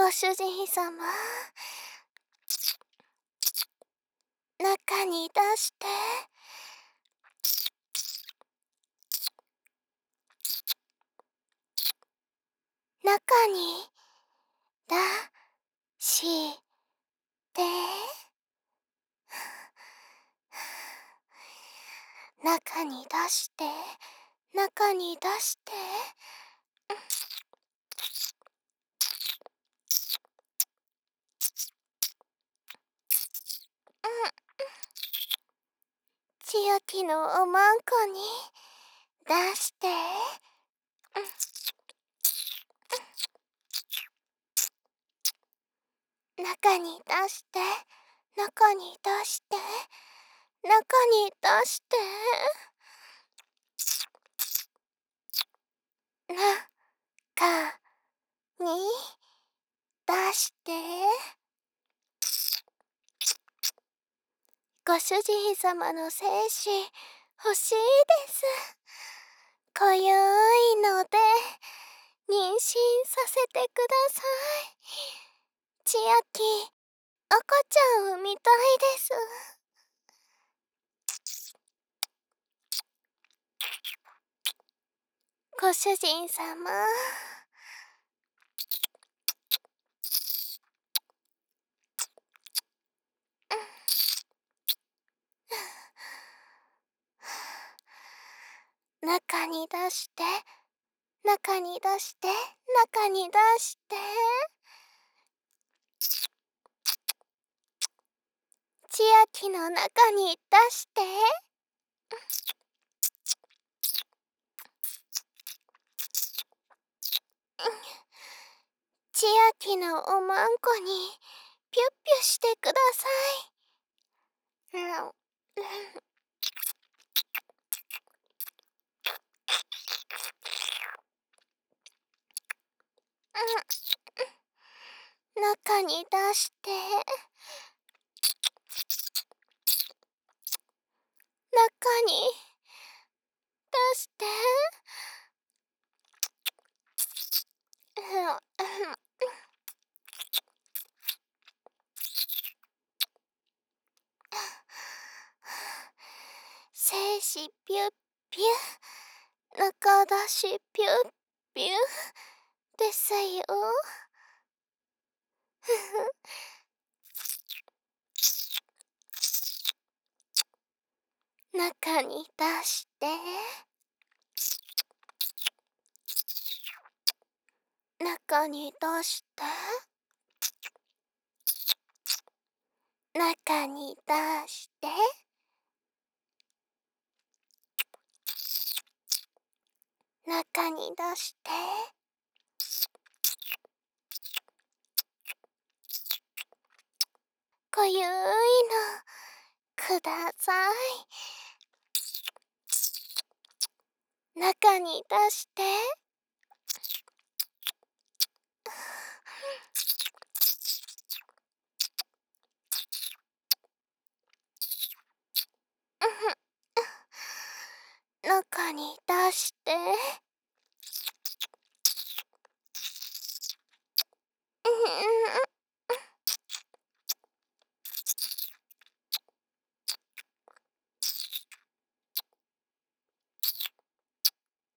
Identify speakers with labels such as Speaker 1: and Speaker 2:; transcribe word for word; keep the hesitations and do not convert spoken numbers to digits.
Speaker 1: ご主人様、中に出して。中に出して。中に出して、中に出して。千秋のおまんこに出して。中に出して、中に出して、中に出して。中に出して。ご主人様の精子欲しいです。濃ゆいので妊娠させてください。千秋、赤ちゃん産みたいです。ご主人様、中に出して、中に出して、中に出して。千秋の中に出して。千秋のおまんこにピュッピュしてください。うん中に出して。中に出して。精子ピュッピュ、中出しピュッピュですよ。中に出して。中に出して。中に出して。中に出して。濃ゆいのください。中に出して。中に出して。